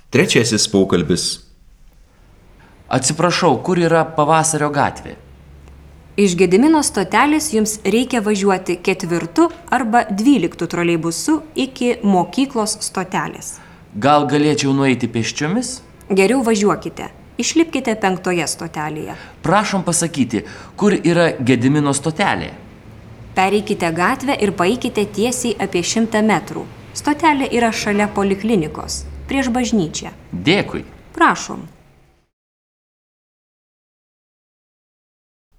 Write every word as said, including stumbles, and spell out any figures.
Trečiasis pokalbis. Atsiprašau, kur yra Pavasario gatvė? Iš Gedimino stotelės jums reikia važiuoti ketvirtu arba dvyliktu troleibusu iki mokyklos stotelės. Gal galėčiau nueiti pėsčiomis? Geriau važiuokite. Išlipkite penktoje stotelėje. Prašom pasakyti, kur yra Gedimino stotelė? Pereikite gatvę ir paeikite tiesiai apie šimtą metrų. Stotelė yra šalia poliklinikos, prieš bažnyčią. Dėkui. Prašom.